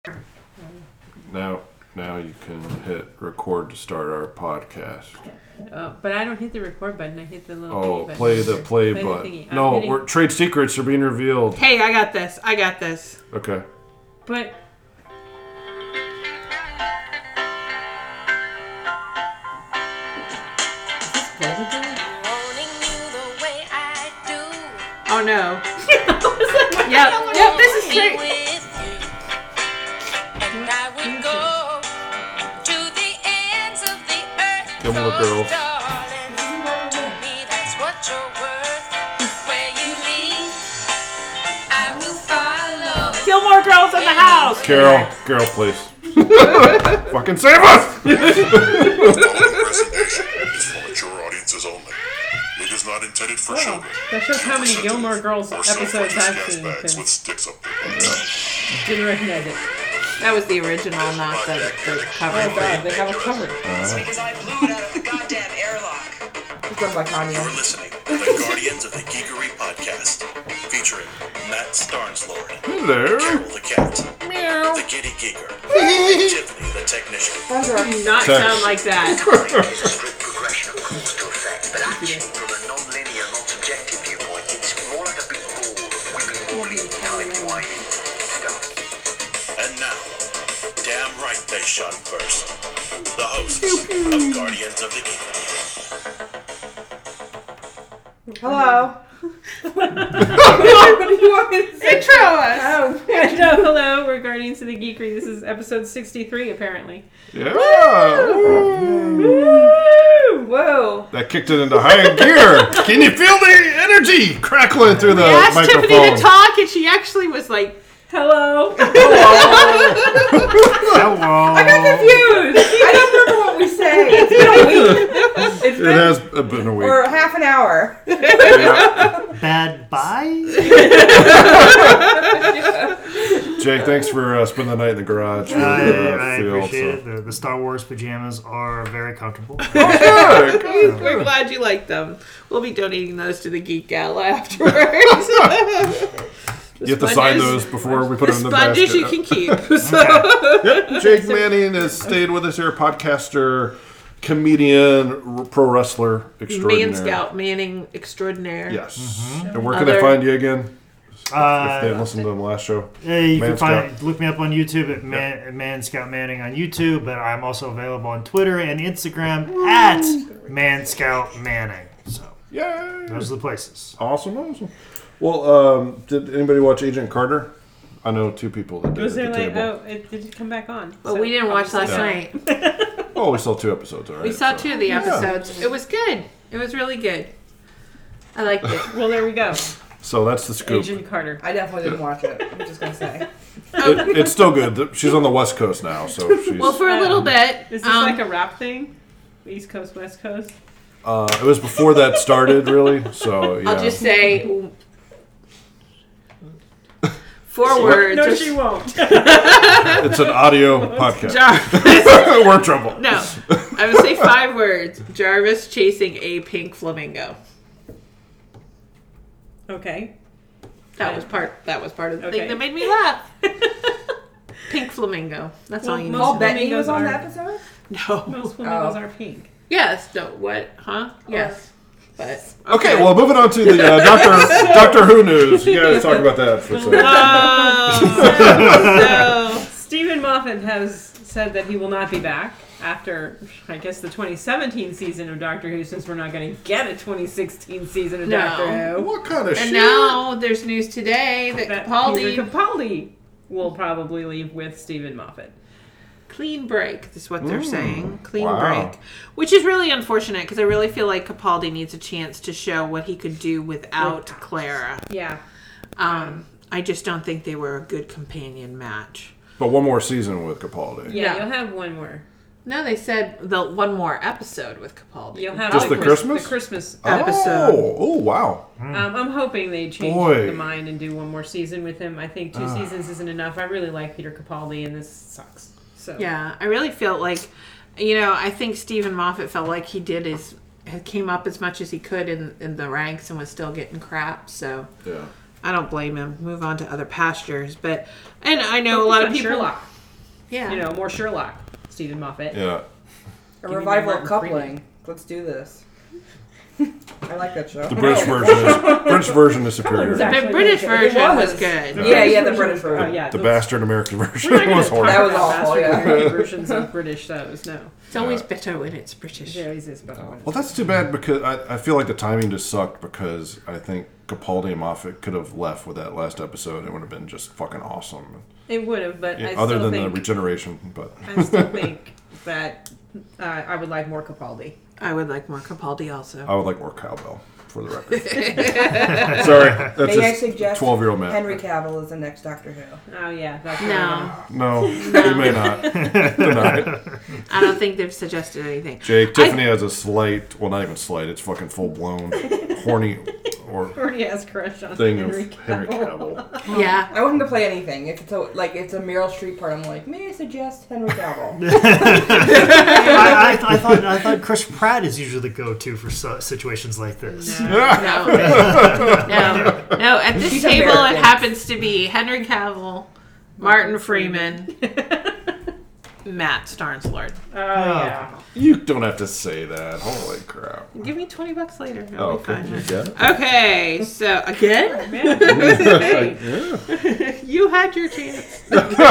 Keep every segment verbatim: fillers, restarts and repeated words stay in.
Now, now you can hit record to start our podcast. Oh, but I don't hit the record button. I hit the little. Oh, button. play the play, play button. The no, hitting... we're, trade secrets are being revealed. Hey, I got this. I got this. Okay. But. Oh no. Yep, yep, this is straight. Gilmore Girls. Gilmore Girls in the house. Carol, Carol, please. Fucking save us! Mature audiences only. It is not intended for Oh, children. that shows how many Gilmore Girls episodes I've seen. Bags with sticks up their Yeah. Didn't recognize it. That was the original, not the, the cover. Oh god, they have a cover. It's because I blew it out of the goddamn airlock. It's done by Kanye. You're listening to the Guardians of the Geekery podcast, featuring Matt Starnslord, Hello. Carol the cat, Meow. the Giddy Geeker, and Tiffany the technician. Do not Text. sound like that. It's a strict progression of cause to effect, but actually, from a non-linear, non-subjective viewpoint, it's more like a big ball of whipping woolly, time-winding stuff. And now, damn right they shot first. The hosts of Guardians of the Geekery. Hello. What do you want me to say? Intro us. Oh, No, hello, we're Guardians of the Geekery. This is episode sixty-three, apparently. Yeah. Woo. Woo! whoa. That kicked it into high gear. Can you feel the energy crackling through the We asked microphone? Tiffany to talk, and she actually was like, Hello. Hello. I got confused. I don't remember what we say. It's been a week. It's It been has been a week. or half an hour. Yeah. Bad bye? Jake, thanks for uh, spending the night in the garage. with, I, uh, I Phil, appreciate so. it. The, the Star Wars pajamas are very comfortable. Yeah, good. we're glad you like them. We'll be donating those to the Geek Gala afterwards. You have to sign those before we put The them in the sponges basket. you can keep. So. Yep, Jake Manning has stayed with us here, podcaster, comedian, r- pro wrestler extraordinaire. Man Scout, Manning extraordinaire. Yes. And where can they Other- find you again? If they Uh, listened to the last show. yeah, you Man can find Scout. look me up on YouTube at Man, Man Scout Manning on YouTube, but I'm also available on Twitter and Instagram at Man Scout Manning. So Yay! those are the places. Awesome, awesome. Well, um, did anybody watch Agent Carter? I know two people that did Was at there the like, table. oh, it did it come back on? But So we didn't watch last obviously- night. Oh, we saw two episodes already. We saw so. two of the Yeah. episodes. It was good. It was really good. I liked it. Well, there we go. So that's the scoop. Agent Carter. I definitely didn't watch it. I'm just gonna say. It, it's still good. She's on the West Coast now, so she's. Well, for a little bit. Is this um, like a rap thing? East Coast, West Coast? uh, it was before that started, really. So yeah. I'll just say four words. No, she won't. It's an audio podcast. Jarvis. We're in trouble. No, I would say five words. Jarvis chasing a pink flamingo. Okay. That was part. That was part of the Okay. thing that made me laugh. Pink flamingo. That's Well, all you most need. Paul to Bettany flamingos was on are- the episode. know. No. Most flamingos Oh. are pink. Yes. No. What? Huh? Yes. But Okay, well, moving on to the uh, Doctor Doctor Who news. You guys talk about that for a second. Oh, so Stephen Moffat has said that he will not be back after, I guess, the twenty seventeen season of Doctor Who, since we're not going to get a twenty sixteen season of No. Doctor Who. What kind of and shit? now there's news today that, That Capaldi Peter Capaldi will probably leave with Stephen Moffat. clean break is what they're Mm, saying. Clean wow. break, which is really unfortunate because I really feel like Capaldi needs a chance to show what he could do without Clara. Yeah. Um, I just don't think they were a good companion match. But one more season with Capaldi. Yeah, No. you'll have one more. No, they said the one more episode with Capaldi. You'll have Just the Chris- Christmas? The Christmas episode. Oh, oh wow. Um, I'm hoping they change Boy. the mind and do one more season with him. I think two seasons isn't enough. I really like Peter Capaldi, and this sucks. So Yeah, I really felt like, you know, I think Stephen Moffat felt like he did his, came up as much as he could in, in the ranks and was still getting crap. So Yeah. I don't blame him. Move on to other pastures. But, and I know a Focus lot of on people. Sherlock. Yeah. You know, more Sherlock, Stephen Moffat. Yeah. A me revival Martin of coupling. Let's do this. I like that show. The British version is British version is superior. Exactly. The British It version was was. good. Yeah, yeah, the British version. Oh, yeah, The those- bastard American version We're not gonna was talk horrible. That was about awful, bastard yeah. American versions of British shows. No. It's always better when it's British. There always is better ones. Well, that's too bad because I, I feel like the timing just sucked because I think Capaldi and Moffat could have left with that last episode. It would have been just fucking awesome. It would have, but I Other still than think the regeneration, but I still think that uh, I would like more Capaldi. I would like more Capaldi also. I would like more cowbell for the record. Sorry, that's May I just suggest twelve-year-old man. Henry Cavill is the next Doctor Who? Oh yeah, that's No. No, you may not. Denied. I don't think they've suggested anything. Jake, Tiffany has a slight, well, not even slight, it's fucking full-blown, horny, or already has crush on thing Henry of Henry Cavill. Cavill. Yeah. I want him to play anything. If it's a, like it's a Meryl Streep part, I'm like, may I suggest Henry Cavill? I, I, I thought I thought Chris Pratt is usually the go-to for so, situations like this. No. No. No. No. At this He's table, American. it happens to be Henry Cavill, Martin Freeman, Matt Starnslord. Oh yeah. You don't have to say that. Holy crap. Give me twenty bucks later. I'll Oh, be okay. fine. You get it? Okay, so again, Man, hey. Yeah. you had your chance.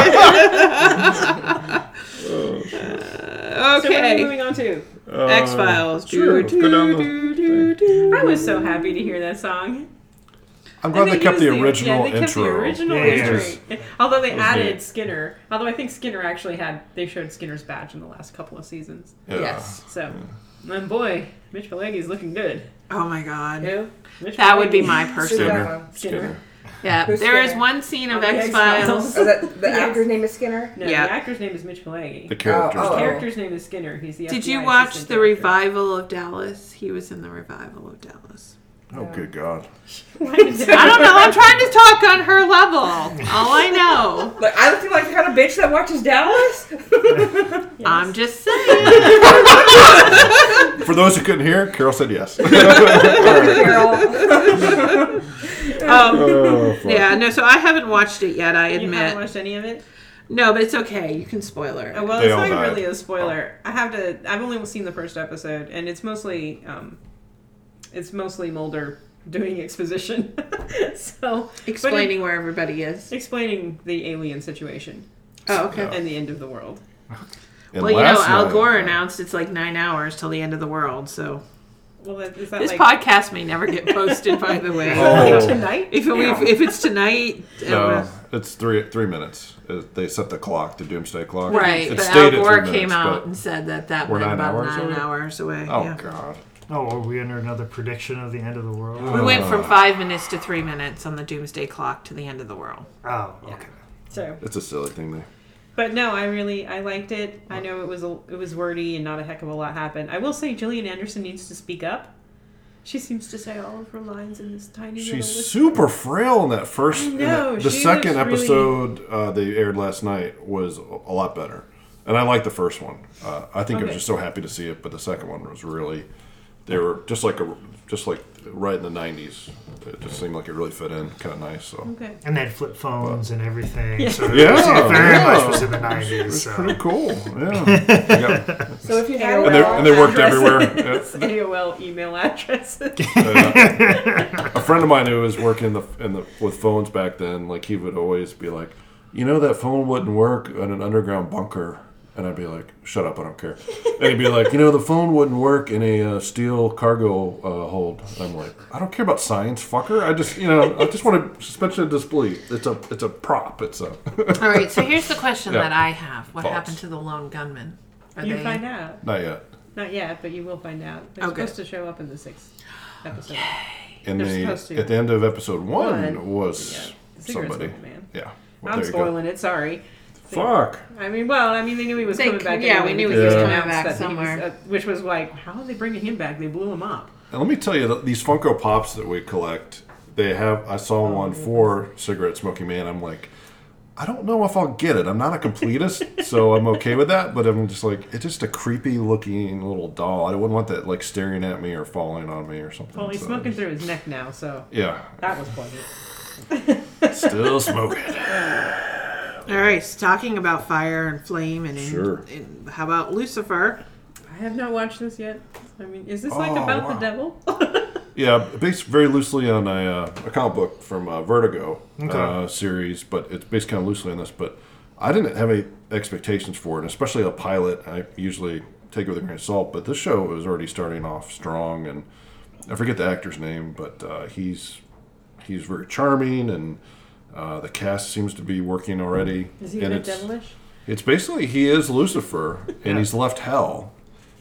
So what are we Okay, moving on to? Uh, X Files. Sure, let's go down the I was so happy to hear that song. I'm glad And they kept the used original yeah, they kept intro. the original Yeah, yeah. entry. Although they was added neat. Skinner. Although I think Skinner actually had, they showed Skinner's badge in the last couple of seasons. Yeah. Yes. So, and boy, Mitch Pileggi's looking good. Oh my god, Who? Mitch that would be Pileggi. my Who's person. that Skinner. one? Skinner. Yeah, Who's there is Skinner? one scene of On the X X-Files. Files. Oh, that, the Yes. actor's name is Skinner? No, Yeah. the actor's name is Mitch Pileggi. The characters. Oh, The oh. character's name is Skinner. He's the Did F B I you watch assistant the director. revival of Dallas? He was in the revival of Dallas. Oh, good God. Why did I don't know. I'm trying to talk on her level. All I know. Like, I look like the kind of bitch that watches Dallas? I'm just saying. For those who couldn't hear, Carol said yes. Carol. Um, Oh, fuck. yeah, no, so I haven't watched it yet, I You haven't admit. watched any of it? No, but it's okay. You can spoiler Oh, it. well, They it's all not died. really a spoiler. I have to. I've only seen the first episode, and it's mostly, um, it's mostly Mulder doing exposition. so Explaining where everybody is. but it- explaining the alien situation Oh, okay. and the end of the world. And Well, you know, last Al night- Gore announced it's like nine hours till the end of the world, so. Well, that, is that This like podcast may never get posted, by the way. Oh. tonight? If, it, if, if it's tonight, uh, No, it's three three minutes. It- They set the clock, the doomsday clock. right, It but stayed Al at Gore three came minutes, out but- and said that that We're went nine about hours nine away? hours away. Oh, yeah. God. Oh, are we under another prediction of the end of the world? We went from five minutes to three minutes on the doomsday clock to the end of the world. Oh, okay. So, It's a silly thing there. but no, I really I liked it. I know it was a, it was wordy and not a heck of a lot happened. I will say Gillian Anderson needs to speak up. She seems to say all of her lines in this tiny little. She's whisper. super frail in that first. I know, the she second looks really- episode uh, they aired last night was a lot better, and I liked the first one. Uh, I think I was Okay. just so happy to see it, but the second one was really. They were just like a, just like right in the nineties. It just seemed like it really fit in, kind of nice. So Okay. And they had flip phones and everything. Yeah. So it Yeah, was very yeah. much was in the it nineties. was So. pretty cool. Yeah, yeah. So if you had And they, and they worked everywhere. Yeah. A O L email addresses. Uh, a friend of mine who was working in the in the with phones back then, like he would always be like, you know, that phone wouldn't work in an underground bunker, and I'd be like, shut up, I don't care. And he'd be like, you know, the phone wouldn't work in a uh, steel cargo uh, hold. I'm like, I don't care about science, fucker. I just, you know, I just want to suspension of disbelief. It's a it's a prop. It's a. All right, so here's the question Yeah. that I have. What Thoughts? happened to the lone gunmen? Are You they... find out. Not yet. Not yet, but you will find out. They're Okay. supposed to show up in the sixth episode. And They're the supposed to. at the end of episode one, One. was Yeah. The cigarette somebody. smoking man. Yeah. Well, I'm there you go. spoiling it. Sorry. Fuck. I mean, well, I mean, they knew he was They- coming back. yeah, anyway we knew he because was they coming announced back that he was, somewhere. uh, which was like, how are they bringing him back? They blew him up. And let me tell you, that these Funko Pops that we collect, they have. I saw Oh, one for Cigarette Smoking Man. I'm like, I don't know if I'll get it. I'm not a completist, so I'm okay with that. But I'm just like, it's just a creepy looking little doll. I wouldn't want that like staring at me or falling on me or something. Well, he's so- smoking through his neck now, so Yeah, that was pleasant. still smoking. All right, so talking about fire and flame, and, Sure. and how about Lucifer? I have not watched this yet. I mean, is this like Oh, about wow. the devil? Yeah, based very loosely on a, uh, a comic book from uh, Vertigo Okay. uh, series, but it's based kind of loosely on this. But I didn't have any expectations for it, and especially a pilot. I usually take it with a grain of salt, but this show was already starting off strong, and I forget the actor's name, but uh, he's he's very charming, and uh, the cast seems to be working already. Is he and a bit it's, devilish? It's basically he is Lucifer, and he's left hell,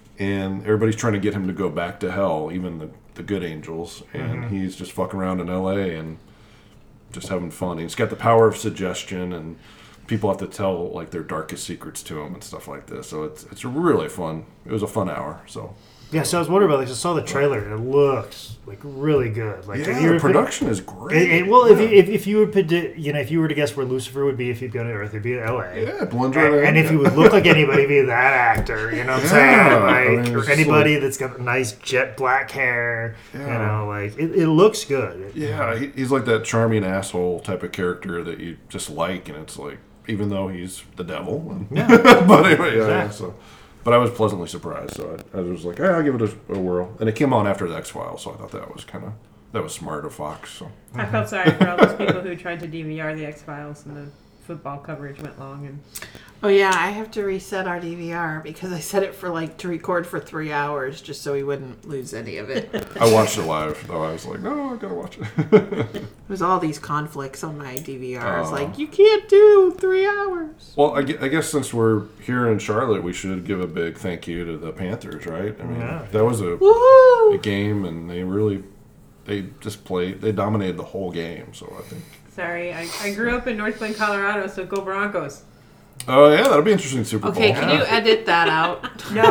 and everybody's trying to get him to go back to hell, even the, the good angels, and Mm-hmm. he's just fucking around in L A and just having fun. He's got the power of suggestion, and people have to tell like their darkest secrets to him and stuff like this. So it's it's really fun. It was a fun hour. So Yeah, so I was wondering about this. I saw the trailer, and it looks like really good. Like yeah, if you were the to- production is And, great. and, well, if, you, if if you would predict, you know, if you were to guess where Lucifer would be if he'd be on Earth, it'd be in L A. yeah, it blends right And, in. and if you would look like anybody, be that actor. You know what I'm Yeah, saying? I Like, mean, or it's just anybody like- that's got nice jet black hair. You Yeah. know, like it, it looks good. Yeah, he, he's like that charming asshole type of character that you just like, and it's like, even though he's the devil. And, Yeah. but anyway, yeah, yeah, Exactly. so. But I was pleasantly surprised, so I, I was like, hey, I'll give it a, a whirl. And it came on after the X-Files, so I thought that was kind of, that was smart of Fox. So I felt sorry for all those people who tried to D V R the X-Files and the football coverage went long. And Oh yeah, I have to reset our D V R because I set it for like to record for three hours just so we wouldn't lose any of it. It I watched it live, though. I was like, no, I gotta watch it. was all these conflicts on my D V R. It's Oh. like you can't do three hours. Well, I, gue- I guess since we're here in Charlotte, we should give a big thank you to the Panthers, right? I mean, Yeah. that was a, a Woohoo! game, and they really, they just played, they dominated the whole game. So I think. sorry, I, I grew up in North Bend, Colorado, so go Broncos. Oh yeah, that'll be interesting Super Bowl. Okay, can you edit that out? No,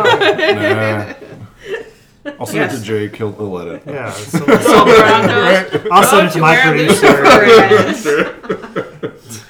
Nah. I'll send it Yes. to Jake. He'll, he'll let it. Yeah. So, So Broncos, I'll send it to my where producer. Lucifer is.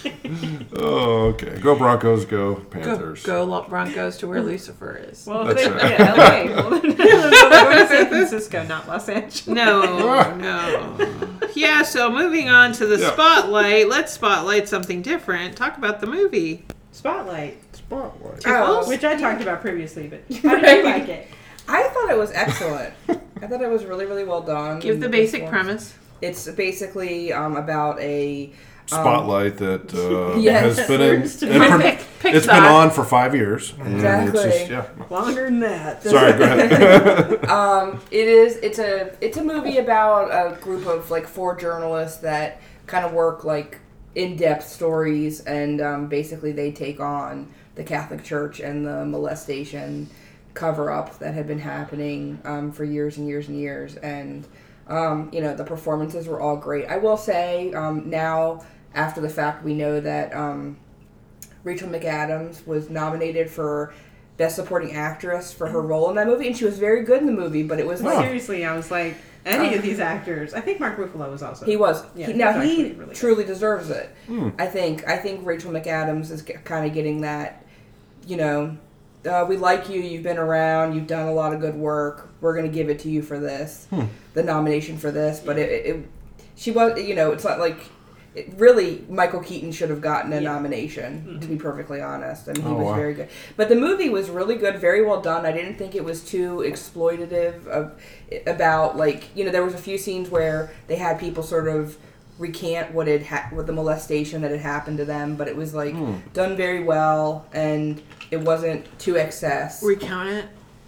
Oh, okay. Go Broncos. Go Go, Panthers. go Lo- Broncos to where Lucifer is. well, That's they, right. yeah, L A. Well, then go to San Francisco, not Los Angeles. No, no. Yeah, so moving on to the Yeah. spotlight. Let's spotlight something different. Talk about the movie. Spotlight, Spotlight. Oh, which I talked about previously, but how did you like it? I thought it was excellent. I thought it was really, really well done. Give the And basic performed. premise. It's basically um, about a Spotlight that uh, Yes. has been in. Words to in pro- Pick- it's Pixar. been on for five years. And Exactly. It's just, yeah. Longer than that. Sorry. Go ahead. Um, it is. It's a. It's a movie about a group of like four journalists that kind of work like in-depth stories, and um, basically they take on the Catholic Church and the molestation cover-up that had been happening um, for years and years and years. And um, you know, the performances were all great. I will say um, now, after the fact, we know that um, Rachel McAdams was nominated for Best Supporting Actress for her role in that movie, and she was very good in the movie. But it was like Seriously, I was like, any of these actors. I think Mark Ruffalo was also. he was. Yeah, he, he now was he actually really good. truly deserves it. I think. I think Rachel McAdams is kind of getting that. You know, uh, we like you. You've been around. You've done a lot of good work. We're gonna give it to you for this, the nomination for this. But it, it, it she was. You know, it's not like. It really, Michael Keaton should have gotten a Yeah. nomination, to be perfectly honest. I mean, he Oh, was wow. very good. But the movie was really good, very well done. I didn't think it was too exploitative of, about, like, you know, there was a few scenes where they had people sort of recant what had ha- what the molestation that had happened to them, but it was, like, done very well, and it wasn't to excess. Recount it.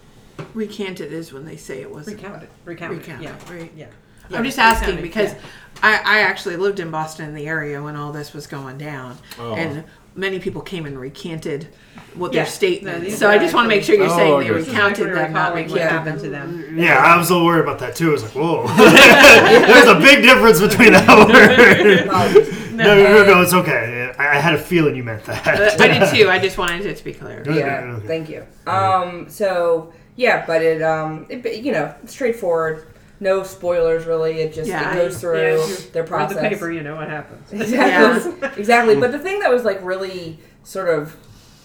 Recant it is when they say it wasn't. Recount it. Recount, Recount it. it, Yeah. right. Yeah. I'm just recount asking it, because yeah. I, I actually lived in Boston in the area when all this was going down, Oh. and many people came and recanted what Yeah. their statement. No, these so are I just want to make sure you're Oh, saying I they guess. This is recounted like them, not recalling what recanted happened to them. them. Yeah, I was a little worried about that too. I was like, whoa. There's a big difference between that word. Apologies. No, no, no, no, it's okay. I, I had a feeling you meant that. I did too. I just wanted it to be clear. Yeah, thank you. Um, so yeah, but it, um, it, you know, straightforward. No spoilers, really. It just Yeah, it goes I- through Yeah, if you their read process. the paper, you know what happens. Exactly. Exactly. But the thing that was like really sort of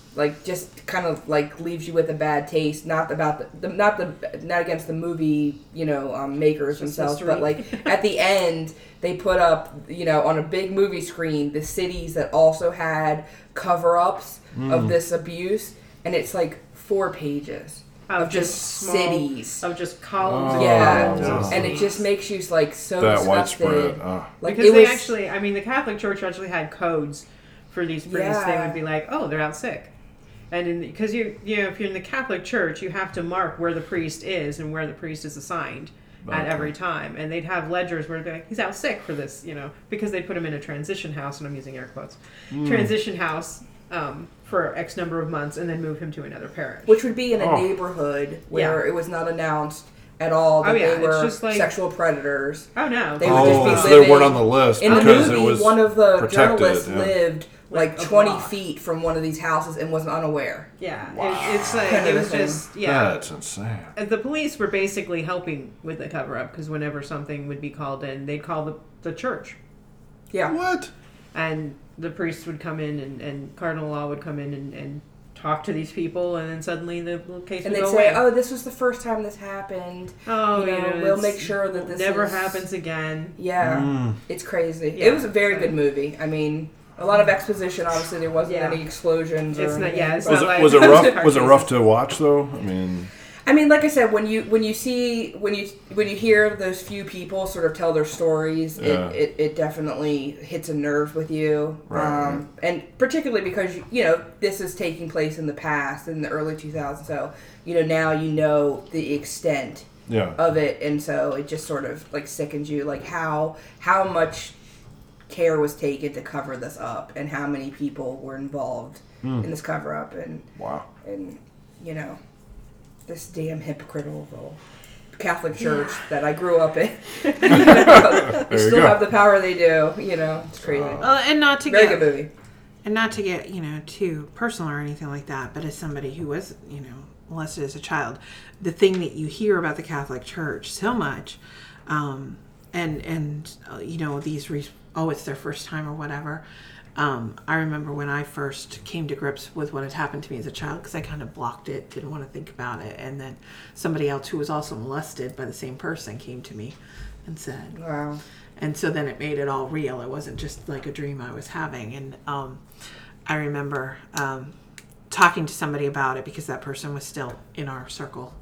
like just kind of like leaves you with a bad taste. Not about the, the not the not against the movie, you know, um, makers Just themselves, history. but like at the end they put up, you know, on a big movie screen the cities that also had cover-ups of this abuse, and it's like four pages Of of just small- cities. Of just columns. Oh, and Yeah, columns of wow. and it just makes you like so That disgusted. widespread. Uh, Like Because it they was actually, I mean, the Catholic Church actually had codes for these priests. They Yeah. would be like, "Oh, they're out sick," and because you, you know, if you're in the Catholic Church, you have to mark where the priest is and where the priest is assigned at Okay. every time, and they'd have ledgers where they'd be like, "He's out sick for this," you know, because they put him in a transition house, and I'm using air quotes, Hmm. transition house um, for X number of months, and then move him to another parish. which would be in a Oh. neighborhood where Yeah. it was not announced at all that Oh, yeah, they it's were just like- sexual predators. Oh no, They would just oh, be so they living- weren't on the list In the because movie, it was one of the protected, journalists yeah. lived like Like a twenty block. feet from one of these houses and wasn't unaware. yeah, it, it's like Kind of it a was thing. just yeah. That's insane. Uh, The police were basically helping with the cover up because whenever something would be called in, they'd call the, the church. Yeah. What? And the priests would come in and, and Cardinal Law would come in and, and talk to these people, and then suddenly the case And would they'd go say, away. "Oh, this was the first time this happened. Oh, you know, you know, we'll it's- make sure that this never is- happens again. Yeah, Mm. it's crazy. Yeah. It was a very good movie. I mean, a lot of exposition. Obviously, there wasn't Yeah. any explosions. Or It's not- anything, yeah, it's but- Was not it like- was it rough? car Was it chases. rough to watch though? I mean, I mean, like I said, when you when you see when you when you hear those few people sort of tell their stories, Yeah. it, it, it definitely hits a nerve with you. Right, Um, and particularly because you know this is taking place in the past in the early two thousands, so you know now you know the extent yeah. of it, and so it just sort of like sickens you, like how how much care was taken to cover this up, and how many people were involved Hmm. in this cover up, and Wow. and you know this damn hypocritical Catholic Church that I grew up in. you know, they you still go. have the power they do. You know, it's crazy. Uh, and not to Very get good movie. and not to get you know too personal or anything like that, but as somebody who was you know molested as a child, the thing that you hear about the Catholic Church so much, um, and and uh, you know these re- oh it's their first time or whatever. Um, I remember when I first came to grips with what had happened to me as a child, because I kind of blocked it, didn't want to think about it, and then somebody else who was also molested by the same person came to me and said, Wow. and so then it made it all real. It wasn't just like a dream I was having. And um, I remember um, talking to somebody about it because that person was still in our circle.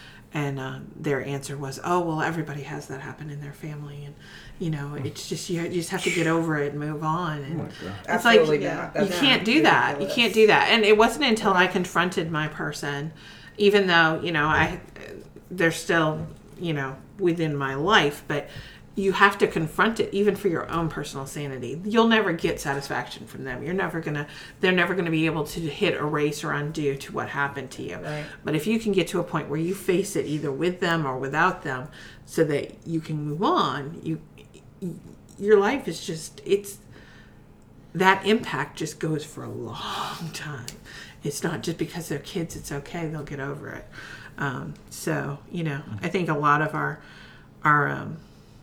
And uh, their answer was, oh, well, everybody has that happen in their family. And, you know, it's just, you, you just have to get over it and move on. And it's Absolutely like, not. you That's can't do that. You ridiculous. can't do that. And it wasn't until I confronted my person, even though, you know, I, they're still, you know, within my life, but you have to confront it even for your own personal sanity. You'll never get satisfaction from them. You're never going to, they're never going to be able to hit erase or undo to what happened to you. Right. But if you can get to a point where you face it either with them or without them so that you can move on, you, your life is just, it's, that impact just goes for a long time. It's not just because they're kids, it's okay, they'll get over it. Um, so, you know, I think a lot of our, our, um,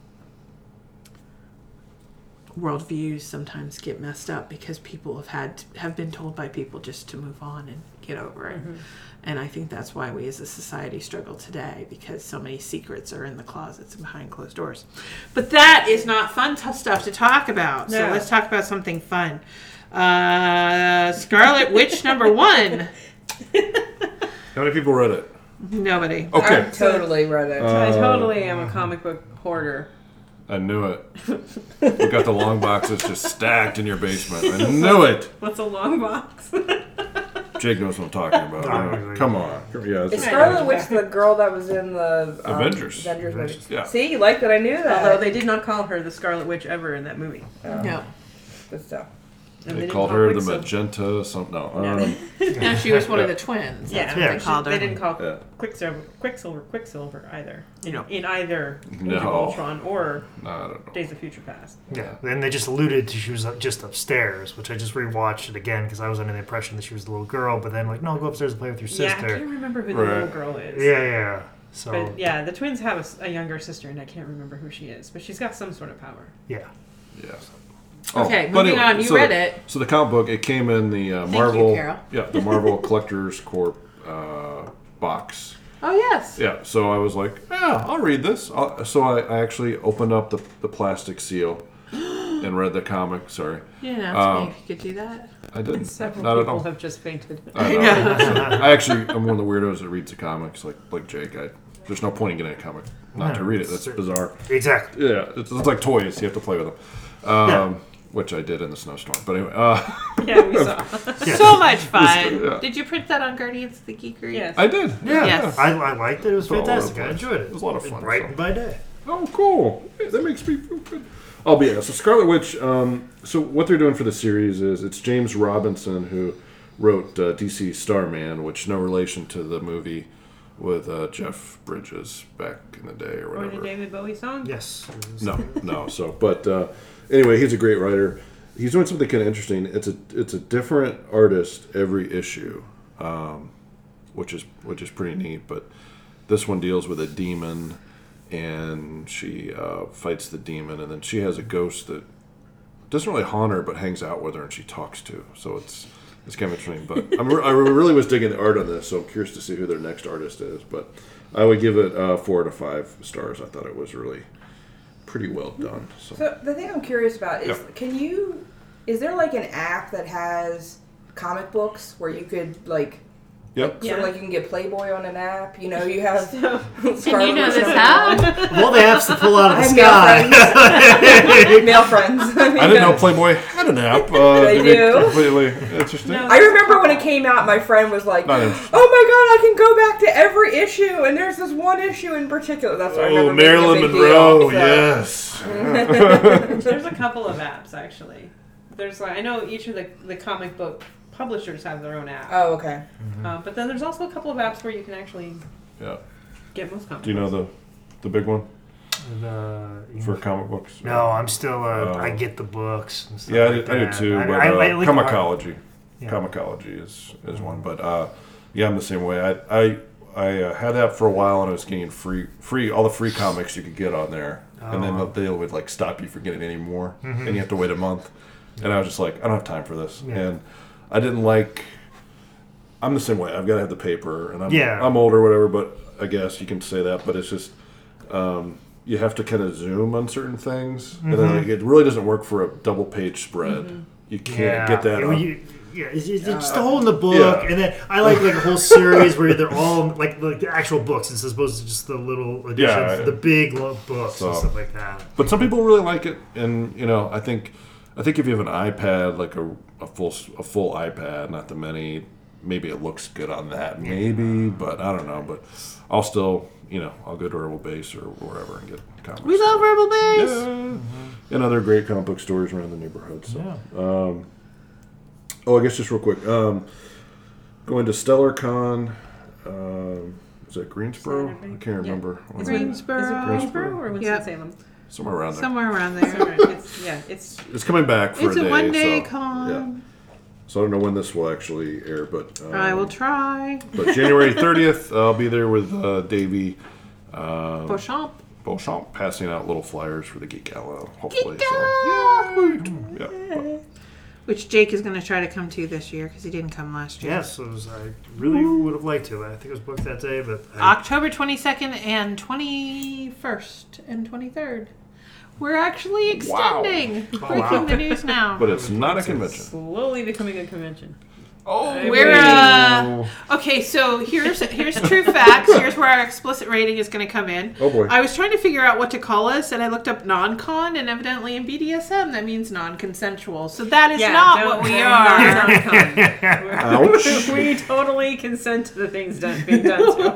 worldviews sometimes get messed up because people have had have been told by people just to move on and get over it. Mm-hmm. And I think that's why we as a society struggle today, because so many secrets are in the closets and behind closed doors. But that is not fun t- stuff to talk about. So No. let's talk about something fun. Uh, Scarlet Witch number one. How many people read it? Nobody. Okay. I totally read it. I Uh, totally am a comic book hoarder. I knew it. You got the long boxes just stacked in your basement. I knew it. What's a long box? Jake knows what I'm talking about. Oh, Come on. Yeah, Is it's Scarlet Witch the girl that was in the um, Avengers. Avengers movie? Avengers. Yeah. See, you like that I knew that. Although they did not call her the Scarlet Witch ever in that movie. No. Good stuff. And They didn't called call her the Quicksilver- magenta something. No. No. Um, No, she was one of the twins. Yeah, That's what Yeah. they called her. They didn't call Yeah. Quicksilver Quicksilver Quicksilver either. You know, No. in either No. Age of Ultron or no, I don't know. Days of Future Past. Yeah, and they just alluded to she was up- just upstairs, which I just rewatched it again because I was under the impression that she was a little girl, but then like, no, go upstairs and play with your Yeah, I sister. can't remember who the Right. little girl is. Yeah, yeah. So But yeah, the twins have a s- a, younger sister, and I can't remember who she is, but she's got some sort of power. yeah. Yeah. Oh, Okay, but moving on. You so, read it. So the comic book, it came in the uh, you, Marvel, Carol. yeah, the Marvel Collectors Corp uh, box. Oh, yes. Yeah, so I was like, yeah, I'll read this. I'll, so I, I actually opened up the, the plastic seal and read the comic. Sorry, You didn't ask Um, me if you could do that. I didn't. Several Not at people all. have just fainted. I, know. So I actually, I'm one of the weirdos that reads the comics, like like Jake. I, there's no point in getting a comic not to read it. That's bizarre. Exactly. Yeah, it's, it's like toys. You have to play with them. Um, Yeah. Which I did in the snowstorm. But anyway, uh, Yeah, we saw. So much fun. Yeah. Did you print that on Guardians of the Geekery? Yes. I did. Yeah, Yes. I, I liked it. It was all over the fantastic. I place. enjoyed it. It was a lot of fun, Brightened so. my day. Oh, cool. Hey, that makes me feel good. Oh, but yeah, so Scarlet Witch, um, so what they're doing for the series is it's James Robinson who wrote uh, D C Starman, which no relation to the movie with uh, Jeff Bridges back in the day or Or whatever. the David Bowie song? Yes. it was- No, no. So, but uh, anyway, he's a great writer. He's doing something kind of interesting. It's a it's a different artist every issue, um, which is which is pretty neat. But this one deals with a demon, and she uh, fights the demon, and then she has a ghost that doesn't really haunt her, but hangs out with her, and she talks to. So it's it's kind of interesting. But I'm, re- I really was digging the art on this, so I'm curious to see who their next artist is. But I would give it uh, four out of five stars. I thought it was really pretty well done. So. So the thing I'm curious about is, Yeah. can you? Is there like an app that has comic books where you could like, Yep. sort Yeah. of like you can get Playboy on an app? You know, you have. So, And you know this app? Of all the apps to pull out of I the have sky. male friends. male friends. I didn't know Playboy had an app. Uh, They to be do. Completely interesting. No. I remember when it came out, my friend was like, Not interesting. "Oh my god, I can go back to every issue, and there's this one issue in particular." That's what I Oh, remember. making a Marilyn big Monroe, deal, so- yes. there's a couple of apps actually. There's like I know each of the the comic book publishers have their own app, Oh, okay. uh, but then there's also a couple of apps where you can actually Yeah. get most comic Do you know books. the the big one The- for comic books? no, I'm still. Uh, Oh. I get the books. And stuff Yeah, I like did, I did that. too. I- But I- uh, I like- Comicology, Yeah. Comicology is is one. But uh, yeah, I'm the same way. I I I uh, had that for a while, and I was getting free free all the free comics you could get on there, and then Oh. they would like stop you from getting any more, and you have to wait a month. And I was just like, I don't have time for this, Yeah. and I didn't like. I'm the same way. I've got to have the paper, and I'm Yeah. I'm older, or whatever. But I guess you can say that. But it's just um, you have to kind of zoom on certain things, and then like, it really doesn't work for a double page spread. You can't Yeah. get that. Yeah, on- you- yeah, it's, it's just the whole in the book, Yeah. and then I like like a whole series where they're all like like the actual books, as opposed to just the little editions, Yeah. the big lo- books So- and stuff like that. But some people really like it, and you know, I think, I think if you have an iPad, like a, a full a full iPad, not the mini, maybe it looks good on that, maybe. But I don't know. But I'll still, you know, I'll go to Herbal Base or wherever and get comics. We love Herbal Base. Yeah, and other great comic book stores around the neighborhood. So, Yeah. um, oh, I guess just real quick, um, going to StellarCon. Um, is that Greensboro? Saturday. I can't Yeah. remember. Is Greensboro. It, is it Greensboro or Yep. Winston-Salem? Somewhere around there. Somewhere around It's, there. alright. It's yeah, it's It's coming back for It's a a day. one day so, con. Yeah. So I don't know when this will actually air, but um, I will try. But January thirtieth, I'll be there with uh, Davey um, Beauchamp. Beauchamp, passing out little flyers for the Geek Gala. Hopefully, Geek so Gala! yeah. But- Which Jake is going to try to come to this year because he didn't come last year. Yes, it was, I really would have liked to. I think it was booked that day, but I, October twenty-second and twenty-first and twenty-third. We're actually extending. wow. Breaking the news now. But it's not a convention. slowly becoming a convention. Oh, We're uh okay. So here's here's true facts. Here's where our explicit rating is going to come in. Oh, boy. I was trying to figure out what to call us, and I looked up non-con, and evidently in B D S M that means non-consensual. So that is not don't- what we we're are. not con. Ouch. We totally consent to the things done being done to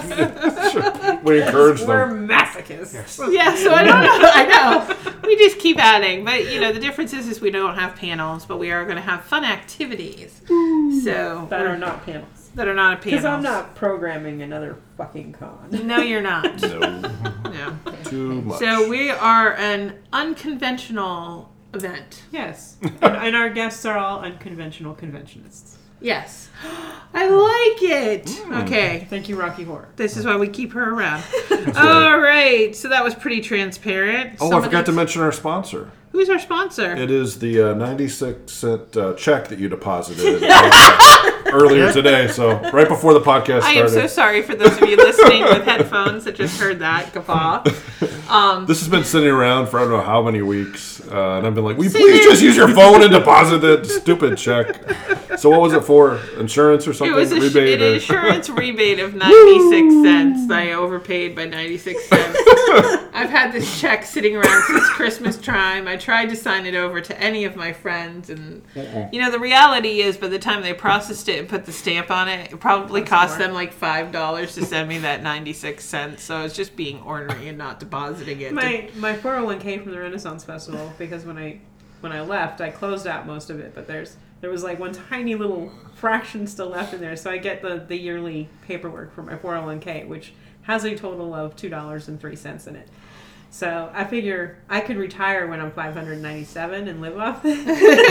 us. We encourage We're them. masochists. Yeah. So I don't know. I know. We just keep adding, but you know the difference is is we don't have panels, but we are going to have fun activities. So That are not panels. that are not a panel. Because I'm not programming another fucking con. No, you're not. No, No. too much. So we are an unconventional event. Yes. And, and our guests are all unconventional conventionists. Yes. I like it. Okay. Thank you, Rocky Horror. This is why we keep her around. All right. So that was pretty transparent. Oh, I forgot to mention our sponsor. Who's our sponsor? It is the uh, ninety-six cent uh, check that you deposited uh, earlier today. So right before the podcast started. I am so sorry for those of you listening with headphones that just heard that guffaw. Um, this has been sitting around for I don't know how many weeks, uh, and I've been like, "Will you please just use your phone and deposit that stupid check?" So what was it for? Insurance or something? It was a rebate an or... insurance rebate of ninety-six cents. I overpaid by ninety-six cents. I've had this check sitting around since Christmas time. I tried to sign it over to any of my friends, and uh-uh. you know the reality is, by the time they processed it and put the stamp on it, it probably That's cost them like five dollars to send me that ninety-six cents. So it's just being ornery and not depositing it. My to... my four oh one k from the Renaissance Festival, because when I when I left, I closed out most of it, but there's there was like one tiny little fraction still left in there, so I get the, the yearly paperwork for my four oh one k, which has a total of two dollars and three cents in it. So I figure I could retire when I'm five hundred ninety-seven and live off it.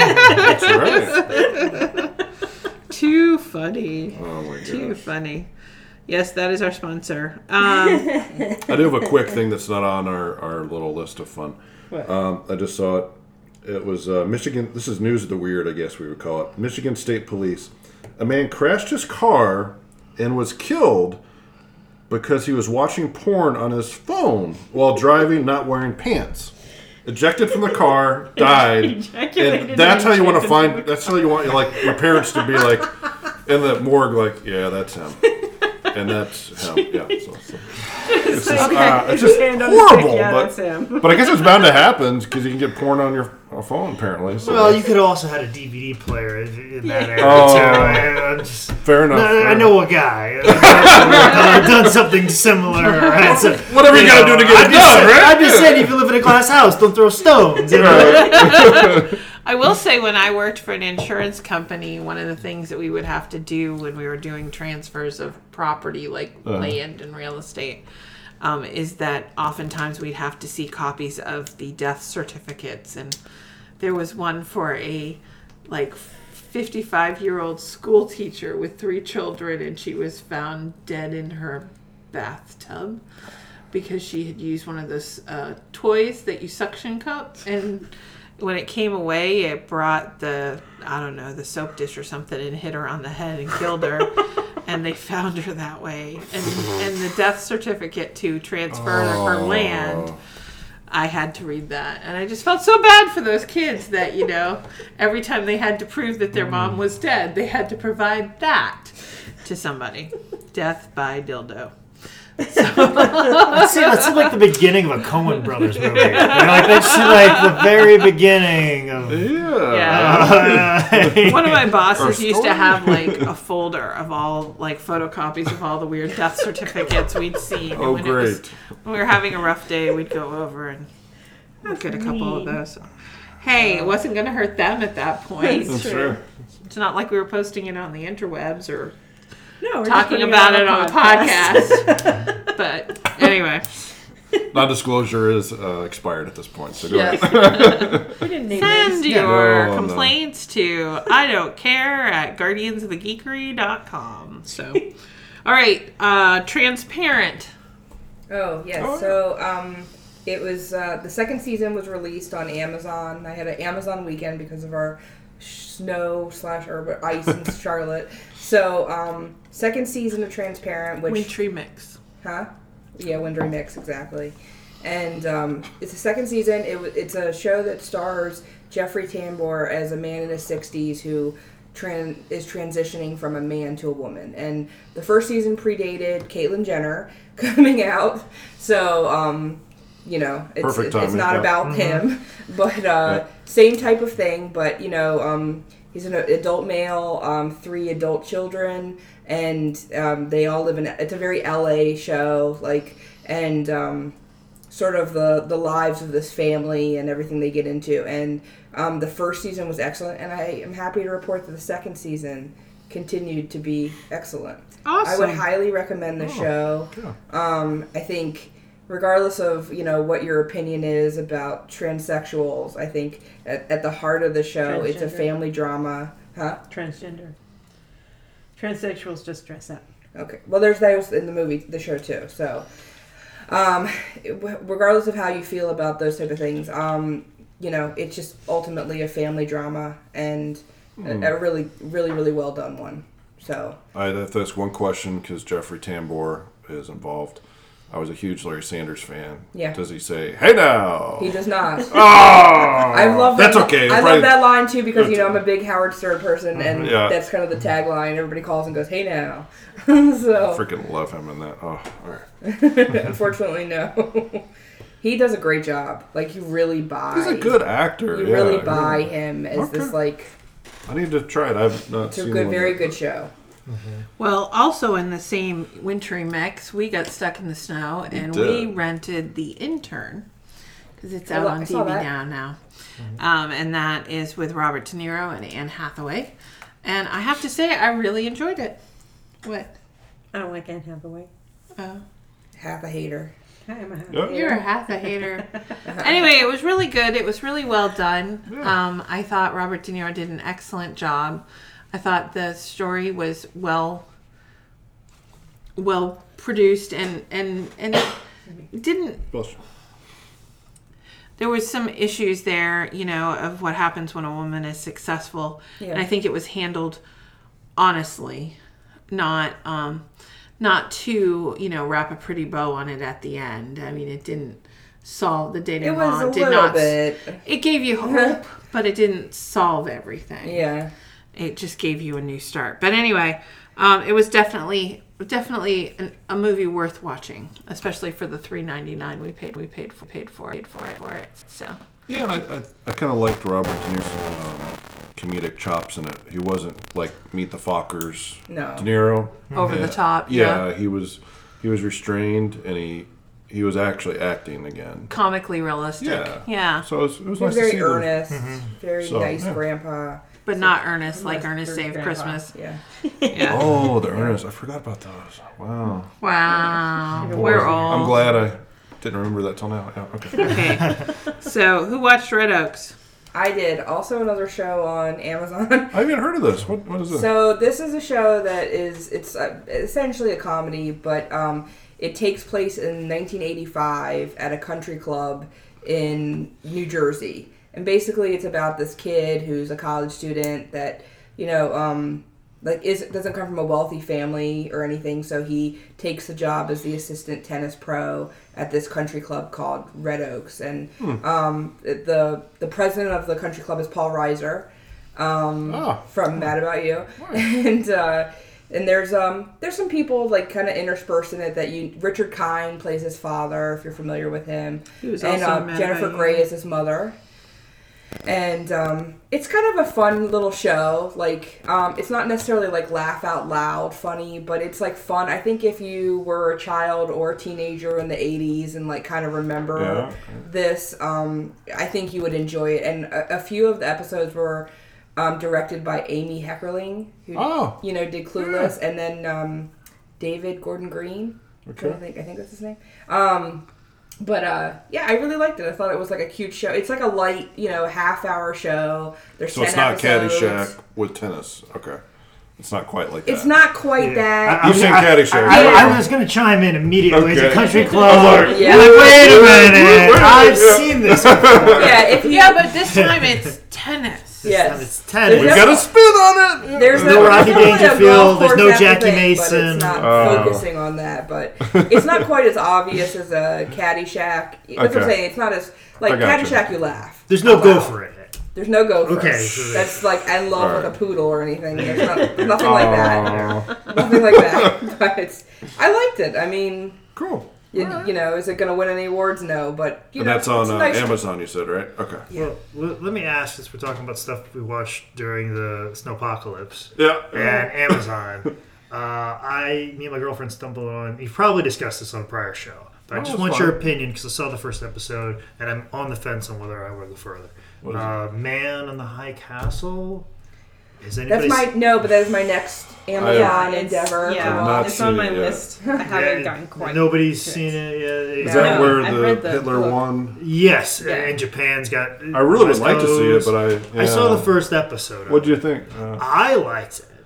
That's right. Too funny. Oh my gosh. Too funny. Yes, that is our sponsor. Um, I do have a quick thing that's not on our, our little list of fun. What? Um, I just saw it. It was uh, Michigan. This is news of the weird, I guess we would call it. Michigan State Police. A man crashed his car and was killed because he was watching porn on his phone while driving, not wearing pants. Ejected from the car, died, and that's how you want to find. That's how you want like your parents to be like in the morgue, like, yeah, that's him, and that's him. Yeah, so, so. It's just, okay. uh, it's just Hand on horrible, stick, yeah, but that's him. but I guess it's bound to happen because you can get porn on your phone apparently. So well, you could have also had a D V D player in that area Oh. too. Uh, just, fair enough. No, fair I know a guy uh, done something similar. Right? So, Whatever you, you gotta know, do to get I'm it just done, saying, right? I'm just saying, if you live in a glass house, don't throw stones. You know? I will say when I worked for an insurance company, one of the things that we would have to do when we were doing transfers of property, like uh-huh. land and real estate, um, is that oftentimes we'd have to see copies of the death certificates. And there was one for a like fifty-five-year-old school teacher with three children, and she was found dead in her bathtub because she had used one of those uh, toys that you suction cup, and when it came away, it brought the, I don't know, the soap dish or something and hit her on the head and killed her. And they found her that way. And and the death certificate to transfer oh. her land, I had to read that. And I just felt so bad for those kids that, you know, every time they had to prove that their mom was dead, they had to provide that to somebody. Death by dildo. So. That seems like the beginning of a Coen Brothers movie. You know, like that's like the very beginning of. Yeah. yeah. One of my bosses used to have like a folder of all like photocopies of all the weird death certificates we'd seen. Oh, when great! It was, when we were having a rough day, we'd go over and look at a couple of those. Hey, it wasn't going to hurt them at that point. That's true. It's not like we were posting it on the interwebs or. No, we're talking just about it it on a podcast. podcast. But anyway. Non-disclosure is uh, expired at this point, so go yes. ahead. We didn't name Send names. your no, complaints no. to I don't care at guardians of the geekery dot com. So, all right, uh, Transparent. Oh, yes. Oh. So, um, it was, uh, the second season was released on Amazon. I had an Amazon weekend because of our snow slash urban ice in Charlotte. So, um, second season of Transparent, which Wintry Mix, huh? Yeah, Wintry Mix, exactly. And um, it's the second season. It it's a show that stars Jeffrey Tambor as a man in his sixties who tran- is transitioning from a man to a woman. And the first season predated Caitlyn Jenner coming out, so um, you know it's it's, it's not about mm-hmm. him, but uh, yeah. same type of thing. But you know. Um, He's an adult male, um, three adult children, and um, they all live in. It's a very L A show, like, and um, sort of the, the lives of this family and everything they get into. And um, the first season was excellent, and I am happy to report that the second season continued to be excellent. Awesome. I would highly recommend the oh, show. Yeah. Um, I think. Regardless of, you know, what your opinion is about transsexuals, I think at, at the heart of the show, it's a family drama. Huh? Transgender. Transsexuals just dress up. Okay. Well, there's those in the movie, the show too. So, um, regardless of how you feel about those type of things, um, you know, it's just ultimately a family drama and mm. a, a really, really, really well done one. So I have to ask one question because Jeffrey Tambor is involved. I was a huge Larry Sanders fan. Yeah. Does he say, "Hey now"? He does not. Oh, I love that. That's okay. I Probably, love that line too because you know I'm a big Howard Stern person, and yeah. that's kind of the tagline. Everybody calls and goes, "Hey now." So I freaking love him in that. Oh, all right. Unfortunately, no. He does a great job. Like you really buy. He's a good actor. You yeah, really buy yeah. him as Okay. this like. I need to try it. I've not It's seen a good, one very yet. good show. Mm-hmm. Well, also in the same wintry mix, we got stuck in the snow and did. we rented The Intern because it's out I on saw D V D that. now. now. Um, and that is with Robert De Niro and Anne Hathaway. And I have to say, I really enjoyed it. What? I don't like Anne Hathaway. Oh. Half a hater. I am a hater. Yep. You're a half a hater. Anyway, it was really good. It was really well done. Yeah. Um, I thought Robert De Niro did an excellent job. I thought the story was well, well produced, and and and it didn't. Bless you. There was some issues there, you know, of what happens when a woman is successful, Yeah. and I think it was handled honestly, not um, not to you know wrap a pretty bow on it at the end. I mean, it didn't solve the dating It was law. a Did little not. bit. It gave you hope, but it didn't solve everything. Yeah. It just gave you a new start. But anyway, um, it was definitely definitely an, a movie worth watching, especially for the three ninety-nine we paid we paid for paid for paid for it for it. So Yeah, and I, I, I kind of liked Robert De Niro's um, comedic chops in it. He wasn't like Meet the Fockers No. De Niro. over Yeah. the top, Yeah, yeah. he was he was restrained and he he was actually acting again. Comically realistic. Yeah. Yeah. So it was, it was He was nice to very see the- earnest, very So, nice yeah. grandpa. But not Ernest, like Nice Ernest Saved grandpa. Christmas. Yeah. Yeah. Oh, the Ernest. I forgot about those. Wow. Wow. We're old. I'm glad I didn't remember that till now. Yeah, okay. Okay. So who watched Red Oaks? I did. Also another show on Amazon. I haven't heard of this. What What is this? So this is a show that is it's uh, essentially a comedy, but um, it takes place in nineteen eighty-five at a country club in New Jersey, and basically it's about this kid who's a college student that you know um, like is doesn't come from a wealthy family or anything, so he takes the job as the assistant tennis pro at this country club called Red Oaks, and Hmm. um, the the president of the country club is Paul Reiser. Um, Ah. from Mad About You, and uh, and there's um there's some people like kind of interspersed in it that you Richard Kind plays his father if you're familiar with him, He was and also uh, Mad Jennifer About Grey You. is his mother, and um, it's kind of a fun little show. Like um, it's not necessarily like laugh out loud funny, but it's like fun. I think if you were a child or a teenager in the eighties and like kind of remember Yeah. this, um, I think you would enjoy it. And a, a few of the episodes were um, directed by Amy Heckerling, who Oh. you know did Clueless, and then um, David Gordon Green. Okay. I think I think that's his name. Um, but uh, yeah, I really liked it. I thought it was like a cute show. It's like a light, you know, half hour show. There's So ten it's not episodes. Caddyshack with tennis. Okay. It's not quite like that. It's not quite that. I- You've seen I- Caddyshack, I, right? I was going to chime in immediately. It's a Okay. country I was club. like, Yeah. Like, wait a minute. wait, I've yeah. seen this before. yeah, if you, Yeah, but this time it's tennis. yes. It's tennis. We've There's got a spin on it. There's No a, Rodney it's definitely a Dangerfield, golf there's course no at the Jackie thing, Mason. But it's not Oh. focusing on that. But it's not quite as obvious as a Caddyshack. That's what I'm Okay. saying. It's not as like I gotcha. Caddyshack. You laugh. There's no out go loud. for it. There's no go for Okay, it. so That's like I love Alright. with a poodle or anything. There's not, nothing like that. Aw. Nothing like that. But it's, I liked it. I mean, Cool. you, you know, is it going to win any awards? No, but you And know, that's on it's a uh, nice- Amazon, you said, right? Okay. Well, l- let me ask, since we're talking about stuff we watched during the Snowpocalypse Yeah. and Amazon, uh, I, me and my girlfriend stumbled on, you've probably discussed this on a prior show, but I Oh, just that's want fine. your opinion because I saw the first episode and I'm on the fence on whether I want to go further. What is Uh, Man on the High Castle? Is That's anybody my no, but that is my next Amazon Yeah, it's- endeavor. I've Yeah, not it's on my seen it yet. list. I haven't gotten quite. Nobody's to it. seen it yet. Is Yeah. that No, where I've the, read the Hitler book. won? Yes, Yeah. and Japan's got. I really would West like to see it, Coast. but I. I saw yeah. the first episode. of What'd it. you think? Uh, I liked it.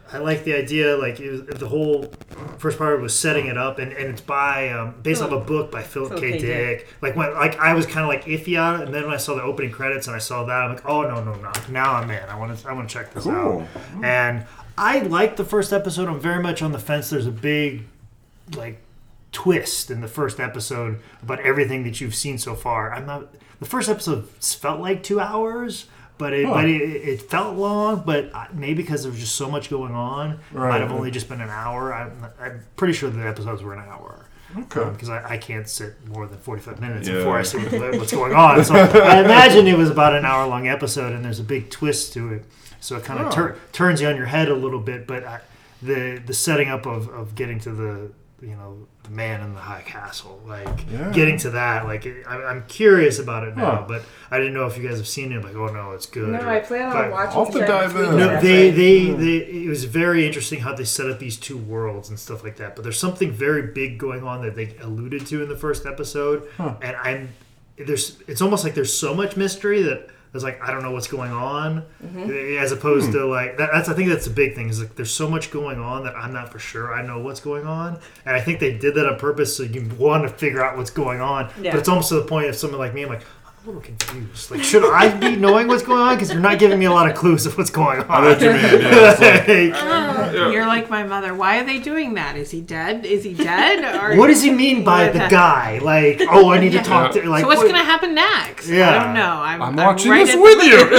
I like the idea, like it was, the whole first part was setting it up, and, and it's by um, based off a book by Philip, Philip K. K. Dick. Dick. Like when like I was kind of like iffy on it, and then when I saw the opening credits and I saw that, I'm like, oh no no no! Now I'm in. I want to I want to check this Cool. out. And I liked the first episode. I'm very much on the fence. There's a big like twist in the first episode about everything that you've seen so far. I'm not. The first episode felt like two hours. But it, Huh. but it, it felt long, but maybe because there was just so much going on, it Right. might have only just been an hour. I'm, I'm pretty sure the episodes were an hour. Okay. Because I, I can't sit more than forty-five minutes Yeah. before I see what, what's going on. So I imagine it was about an hour-long episode, and there's a big twist to it. So it kind of Oh. tur- turns you on your head a little bit, but I, the the setting up of, of getting to the, you know, the man in the high castle, like Yeah. getting to that, like I, I'm curious about it now, Huh. but I didn't know if you guys have seen it. Like, oh no, it's good. No, or- I plan on but- watching I'll have to it dive this in. weekend, no, actually. they, they, they, it was very interesting how they set up these two worlds and stuff like that. But there's something very big going on that they alluded to in the first episode, and I'm there's. It's almost like there's so much mystery that I was like, I don't know what's going on, as opposed to like that, that's. I think that's the big thing is like there's so much going on that I'm not for sure I know what's going on, and I think they did that on purpose so you want to figure out what's going on. Yeah. But it's almost to the point of someone like me, I'm like. I'm a little confused. Like, should I be knowing what's going on? Because you're not giving me a lot of clues of what's going on. I know what you mean. Yeah, it's like, Oh, you're like my mother. Why are they doing that? Is he dead? Is he dead? Or What does he mean by the guy? Like, oh, I need to talk to. Like, so what's what- going to happen next? Yeah. I don't know. I'm, I'm watching right this at with the- you.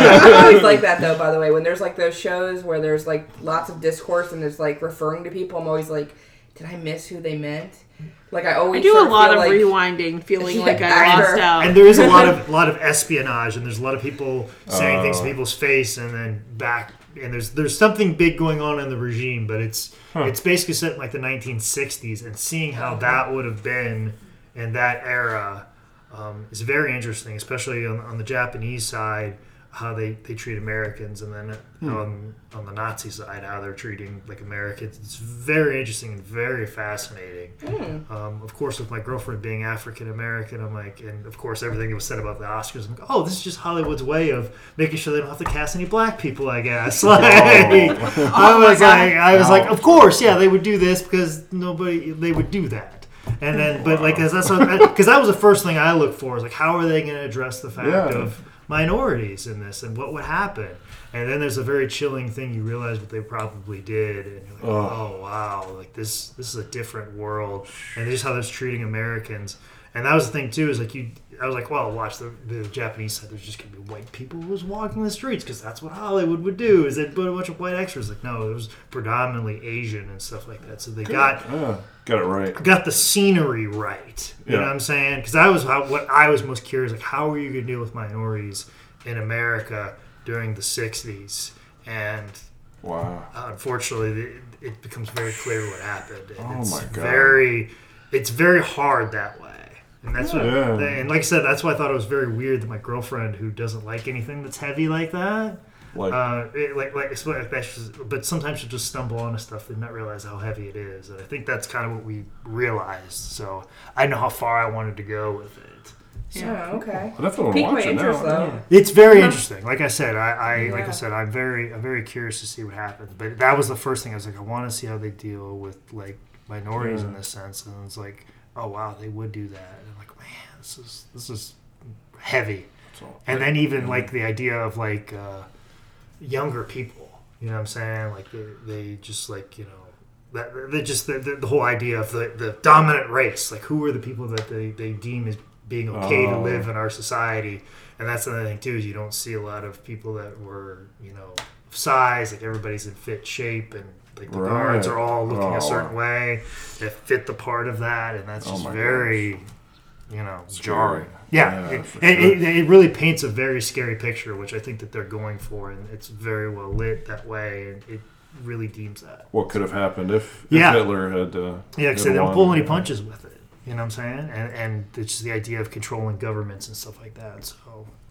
I always like that though, by the way, when there's like those shows where there's like lots of discourse and there's like referring to people, I'm always like, did I miss who they meant? Like I I always do sort a lot feel of like, rewinding, feeling Yeah, like I after- lost out. And there is a lot of lot of espionage, and there's a lot of people saying things to Oh. people's face, and then back. And there's there's something big going on in the regime, but it's it's basically set in like the nineteen sixties, and seeing how that would have been in that era um, is very interesting, especially on, on the Japanese side. How they, they treat Americans, and then on on the Nazi side, how they're treating like Americans. It's very interesting and very fascinating. Um, of course, with my girlfriend being African American, I'm like, and of course, everything that was said about the Oscars, I'm like, oh, this is just Hollywood's way of making sure they don't have to cast any black people. I guess. Like, I was like, I was like, of course, yeah, they would do this because nobody they would do that. And then, but like, cause that's because that was the first thing I looked for. Is like, how are they going to address the fact Yeah. of minorities in this and what would happen? And then there's a very chilling thing. You realize what they probably did, and you're like, Oh. oh wow, like this this is a different world, and just how they're treating Americans. And that was the thing too. Is like you, I was like, well, watch the, the Japanese side. There's just gonna be white people who's walking the streets because that's what Hollywood would do. Is they put a bunch of white extras? Like no, it was predominantly Asian and stuff like that. So they got Yeah, got it right. got the scenery right. You know Yeah. what I'm saying? Because I was how, what I was most curious, like how are you going to deal with minorities in America during the sixties? And Wow. unfortunately, it, it becomes very clear what happened. And Oh it's my God. very, it's very hard that way. And that's what, Yeah. and like I said, that's why I thought it was very weird that my girlfriend, who doesn't like anything that's heavy like that, Like, uh, it, like, like, it's like that's just- but sometimes she'll just stumble onto stuff and not realize how heavy it is. And I think that's kind of what we realized. So I know how far I wanted to go with it. Oh, okay. I definitely want to Piqued my watch it interest now. though. It's very interesting. Like I said, I, I like Yeah. I said, I'm very, I'm very curious to see what happens. But that was the first thing I was like, I want to see how they deal with like minorities in this sense. And it's like, oh wow, they would do that. And I'm like, man, this is this is heavy. So, And then even like the idea of like uh, younger people, you know what I'm saying? Like they, they just like, you know, that they just the, the, the whole idea of the, the dominant race. Like who are the people that they, they deem as being okay to Oh. live in our society? And that's another thing too, is you don't see a lot of people that were, you know, of size, like everybody's in fit shape, and like the Right. guards are all looking Oh. a certain way that fit the part of that, and that's Oh just my very, you know, jarring. Scary. Yeah, Yeah, it, for it, sure. it, it really paints a very scary picture, which I think that they're going for, and it's very well lit that way, and it really deems that. what could have happened if, if Yeah. Hitler had? Uh, Yeah, because had they don't won? pull any punches with it. You know what I'm saying? And and it's just the idea of controlling governments and stuff like that. So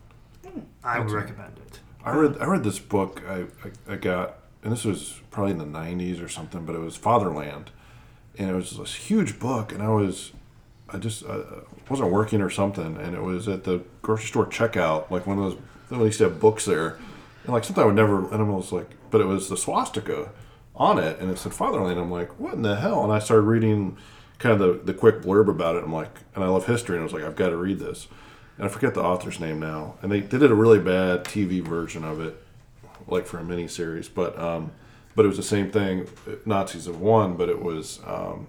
I would recommend it. I read I read this book I, I, I got, and this was probably in the nineties or something, but it was Fatherland, and it was this huge book, and I was I just uh, wasn't working or something, and it was at the grocery store checkout, like one of those they used to have books there, and like something I would never, and I was like, but it was the swastika, on it, and it said Fatherland. I'm like, what in the hell? And I started reading kind of the, the quick blurb about it. I'm like, and I love history, and I was like, I've got to read this. And I forget the author's name now. And they, they did a really bad T V version of it, like for a mini series. But um, but it was the same thing. Nazis have won, but it was um,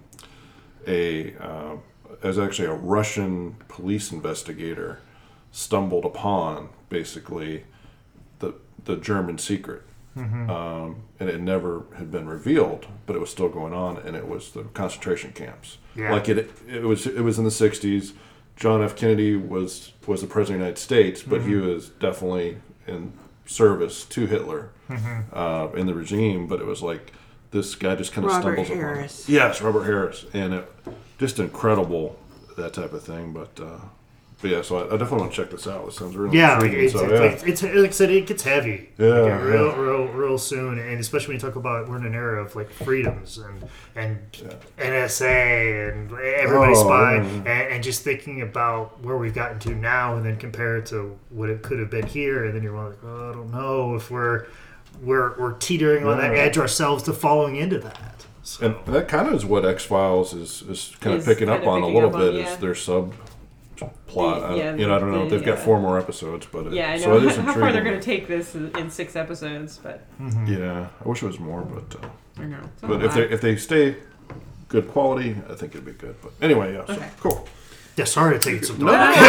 a uh, it was actually a Russian police investigator stumbled upon basically the the German secret. Mm-hmm. Um, and it never had been revealed, but it was still going on, and it was the concentration camps. Yeah. Like it, it was. It was in the sixties. John F. Kennedy was was the president of the United States, but mm-hmm. he was definitely in service to Hitler mm-hmm. uh, in the regime. But it was like this guy just kind of Robert stumbles Harris. upon it. Yes, Robert Harris, and it, just incredible that type of thing. But. Uh, But yeah, so I, I definitely want to check this out. It sounds really yeah, like intriguing. it's, So, it's, yeah. like, it's like I said, it gets heavy. Yeah, like, yeah. real, real, real soon, and especially when you talk about we're in an era of like freedoms and and Yeah. N S A and everybody Oh, spy, yeah. and, and just thinking about where we've gotten to now, and then compare it to what it could have been here, and then you're like, oh, I don't know if we're we're we're teetering on that Yeah. edge ourselves to following into that. So. And that kind of is what X Files is, is kind of Is picking kind up of on a picking little up on, bit. yeah. Is their sub plot? The- yeah, I, you know, I don't know. the- They've got yeah. four more episodes, but it, Yeah, I know so it is how, how far they're intriguing. going to take this in in six episodes, but Yeah, I wish it was more, but uh, I don't know. It's not but a if they lot. if they stay good quality, I think it'd be good. But anyway, yeah, so Okay. cool. Yeah, sorry to take it so No, dark.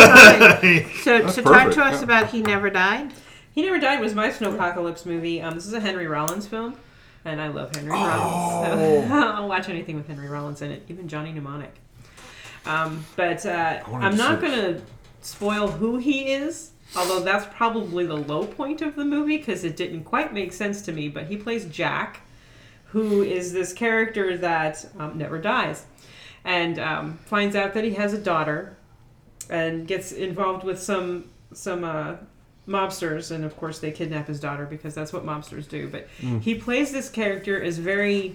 So, That's so talk perfect, to us yeah. about He Never Died. He Never Died was my Snowpocalypse movie. Um, this is a Henry Rollins film, and I love Henry Rollins. So I'll watch anything with Henry Rollins in it, even Johnny Mnemonic. Um, but uh, wanted I'm to not see going to spoil who he is, although that's probably the low point of the movie because it didn't quite make sense to me. But he plays Jack, who is this character that um, never dies, and um, finds out that he has a daughter, and gets involved with some some uh, mobsters, and of course they kidnap his daughter because that's what mobsters do. But Mm. he plays this character as very,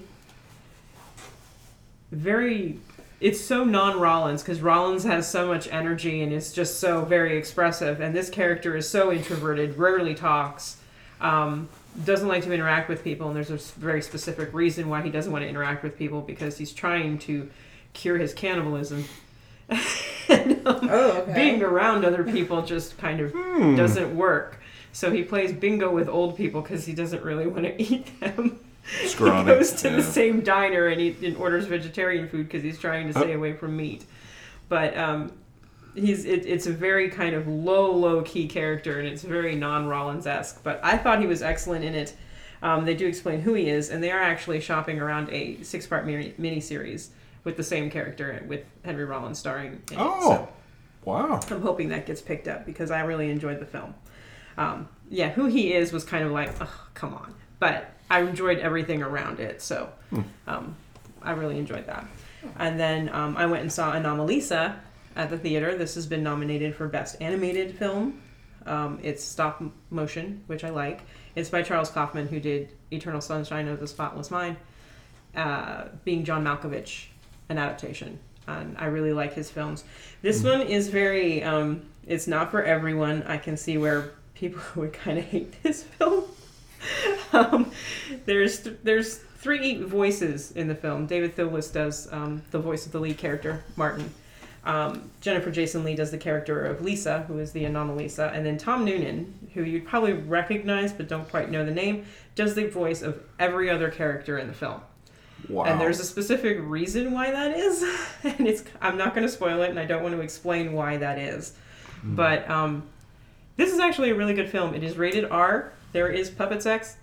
very. It's so non-Rollins because Rollins has so much energy and is just so very expressive, and this character is so introverted, rarely talks, um, doesn't like to interact with people, and there's a very specific reason why he doesn't want to interact with people because he's trying to cure his cannibalism. and, um, Oh, okay. being around other people just kind of Hmm. doesn't work. So he plays bingo with old people because he doesn't really want to eat them. Scrawny. He goes to yeah. the same diner and he and orders vegetarian food because he's trying to stay away from meat. But um, he's it, it's a very kind of low, low key character, and it's very non-Rollins esque. But I thought he was excellent in it. Um, they do explain who he is, and they are actually shopping around a six part mini miniseries with the same character with Henry Rollins starring in it. Oh, So wow. I'm hoping that gets picked up because I really enjoyed the film. Um, yeah, who he is was kind of like, oh, come on. But I enjoyed everything around it, so um, I really enjoyed that. And then um, I went and saw Anomalisa at the theater. This has been nominated for Best Animated Film. Um, it's stop motion, which I like. It's by Charles Kaufman, who did Eternal Sunshine of the Spotless Mind, uh, being John Malkovich, an adaptation. And I really like his films. This one is very, um, it's not for everyone. I can see where people would kind of hate this film. um, there's th- there's three voices in the film. David Thewlis does um, the voice of the lead character, Martin. Um, Jennifer Jason Leigh does the character of Lisa, who is the Anomalisa. And then Tom Noonan, who you'd probably recognize but don't quite know the name, does the voice of every other character in the film. Wow. And there's a specific reason why that is. and it's I'm not going to spoil it, and I don't want to explain why that is. Mm. But um, this is actually a really good film. It is rated R. There is puppet sex.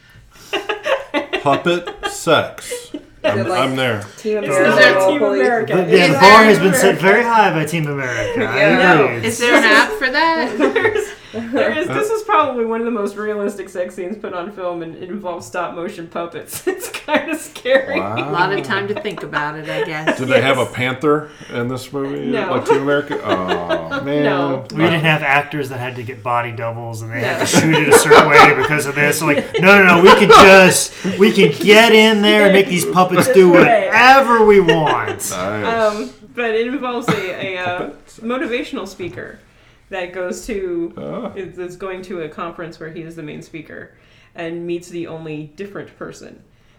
Puppet sex. I'm, like- I'm there. Team It's America. not Team Police. America. The, yeah, the It's bar Team has been set America. very high by Team America. I Yeah. No, agree. Is there an app for that? There's, there is. This is probably one of the most realistic sex scenes put on film, and it involves stop motion puppets. It's kind of scary. A lot of time to think about it, I guess. Did they have a panther in this movie? No. Like Team America? Oh, man. No. We didn't have actors that had to get body doubles and they had No. to shoot it a certain way because of this. So like, no, no, no, we can just, we can get in there and make these puppets do Right. whatever we want. Nice. Um, but it involves a, a uh, motivational speaker that goes to Ah. is, is going to a conference where he is the main speaker and meets the only different person.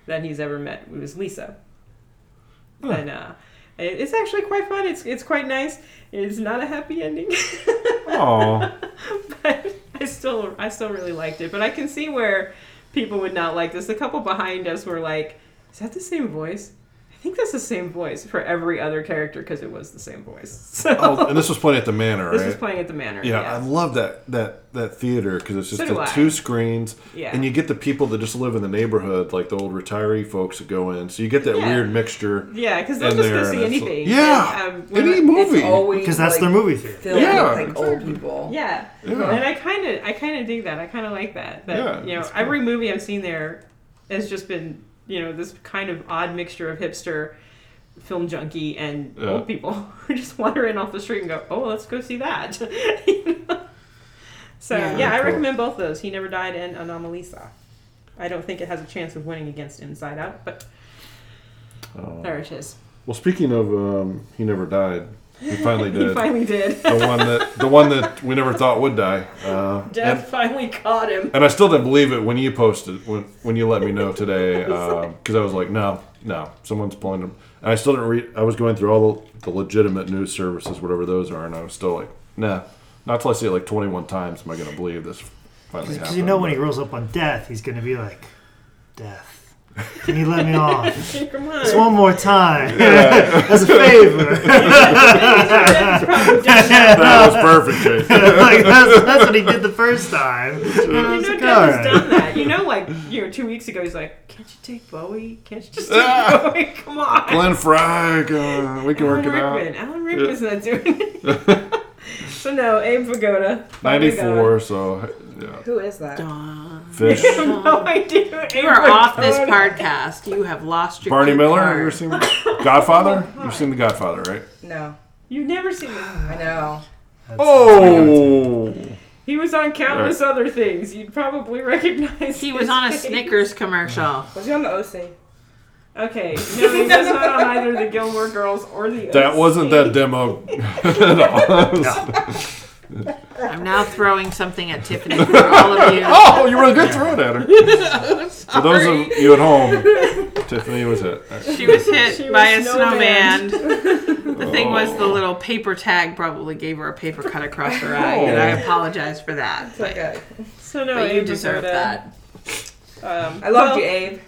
that he's ever met. It was Lisa. Huh. And uh, it- it's actually quite fun. It's it's quite nice. It's not a happy ending. Aw. But I still I still really liked it. But I can see where people would not like this. The couple behind us were like, "Is that the same voice?" I think that's the same voice for every other character because it was the same voice. So Oh, and this was playing at the Manor, this right? was playing at the Manor. Yeah, Yeah, I love that that that theater because it's just So do the I. two screens, Yeah. and you get the people that just live in the neighborhood, like the old retiree folks that go in. So you get that Yeah. weird mixture. Yeah, because they'll in just there, go and see it's- anything. Yeah, And, um, when any I- movie. It's always Because that's like, their movie theater. filled Yeah, with like old people. Yeah. Yeah. And I kind of, I kind of dig that. I kind of like that. That Yeah, you know, it's cool. every movie I've seen there has just been, you know, this kind of odd mixture of hipster, film junkie, and Yeah. old people who just wander in off the street and go, "Oh, let's go see that." You know? So Yeah, yeah, I cool. recommend both those. He Never Died and Anomalisa. I don't think it has a chance of winning against Inside Out, but Oh. there it is. Well, speaking of, um, he never died. He finally He did. finally did. the one that the one that we never thought would die. Uh, Death and, finally caught him. and I still didn't believe it when you posted when when you let me know today because I was like, no, no, someone's pulling him. And I still didn't read. I was going through all the, the legitimate news services, whatever those are, and I was still like, nah. Not till I see it like twenty-one times am I going to believe this finally happened. Because you know when he rolls up on death, he's going to be like, "Death, can you let me off? Come on. Just one more time, as a favor." That was perfect, Jake. Like, that's, that's what he did the first time. And I You was know, like, Dev "All has right." done that. You know, like, you know, two weeks ago, he's like, "Can't you take Bowie? Can't you just take Ah. Bowie? Come on." Glenn Fry, uh, we can Alan work it out. Rickman. Alan Rickman's not doing it. So, no, Abe Vigoda. finally got ninety-four, it. so yeah. Who is that? Dawn. Fish. I have no idea. You are off this podcast. You have lost your Barney cue Miller, card. have you ever seen Godfather? You've seen The Godfather, right? No. You've never seen him. I know. Oh! He was on countless other things. You'd probably recognize He his was on a face. Snickers commercial. Was he on the O C? Okay. No, he was not on either the Gilmore Girls or the That O C. wasn't that demo at all. I'm now throwing something at Tiffany for all of you. Oh, you were good throwing at her. For those of you at home, Tiffany was hit. She was hit She by was a snowman. snowman. The thing was, the little paper tag probably gave her a paper cut across her eye, and I apologize for that. It's But, okay. So, no, but you Abe deserve Vigoda. that. Um, I loved well, you, Abe.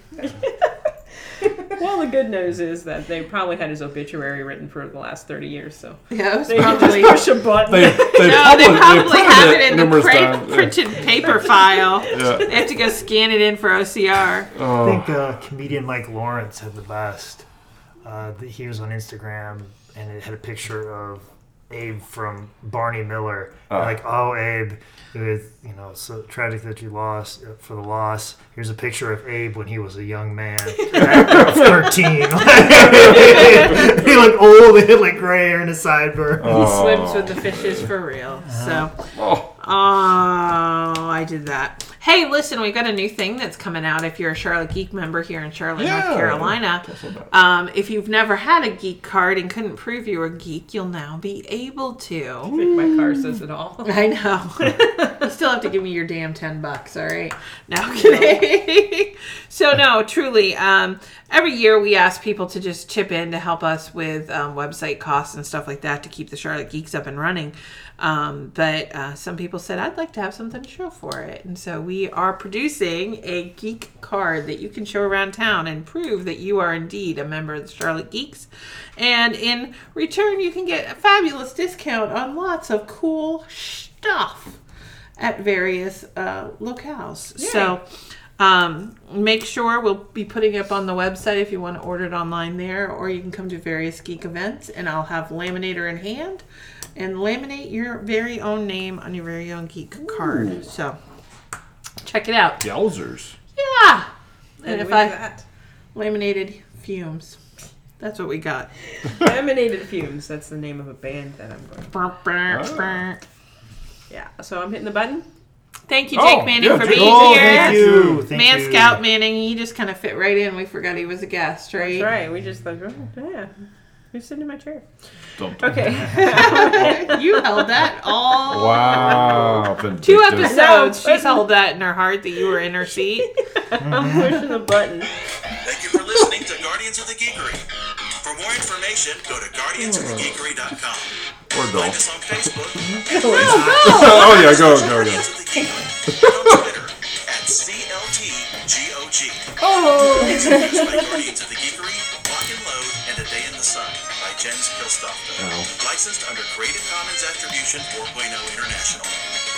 Well, the good news is that they probably had his obituary written for the last thirty years, so Yeah, it was they can probably. just push a button. They, they, No, they published- probably printed have it in the numerous pra- times. Yeah. printed paper file. Yeah. They have to go scan it in for O C R. I Oh, think uh, comedian Mike Lawrence had the best. Uh, that he was on Instagram, and it had a picture of Abe from Barney Miller. Oh. Like, oh, Abe, with you know, so tragic that you lost uh, for the loss. Here's a picture of Abe when he was a young man, at thirteen. He looked old. He had like gray hair and a sideburn. He swims with the fishes for real. So, oh. oh, I did that. Hey, listen, we've got a new thing that's coming out. If you're a Charlotte Geek member here in Charlotte, Yeah. North Carolina, Tell us about it. um, if you've never had a geek card and couldn't prove you were a geek, you'll now be able to. I think my car says it all. I know. You still have to give me your damn ten bucks, all right? No, I'm kidding. So, no, truly, um, every year we ask people to just chip in to help us with um, website costs and stuff like that to keep the Charlotte Geeks up and running. Um, but uh, some people said, I'd like to have something to show for it. And so we are producing a geek card that you can show around town and prove that you are indeed a member of the Charlotte Geeks. And in return, you can get a fabulous discount on lots of cool stuff at various uh, locales. So um, make sure we'll be putting it up on the website if you want to order it online there, or you can come to various geek events and I'll have laminator in hand and laminate your very own name on your very own geek card. So check it out. Yowzers. Yeah. And, And if with I that, laminated fumes, that's what we got. Laminated Fumes. That's the name of a band that I'm going. Oh. Yeah. So I'm hitting the button. Thank you, Jake Oh, Manning, yeah, for Jake- being Oh, here. thank you. Thank Man you. Scout Manning, he just kind of fit right in. We forgot he was a guest, right? That's right. We just like, oh, yeah. Who's sitting in my chair? Dum, dum. Okay. You held that all Wow. two vindictive. episodes. She's held that in her heart that you were in her seat. I'm pushing the button. They Guardians of the Geekery. For more information, go to guardians of the geekery dot com. Or Like don't. us on Facebook. Oh yeah, go, go, go. Guardians of the Geekery. And on Twitter at C L T G O G. Oh! Produced by Guardians of the Geekery, Lock and Load, and A Day in the Sun by Jens Kilstofter. Ow. Licensed under Creative Commons Attribution four point oh International.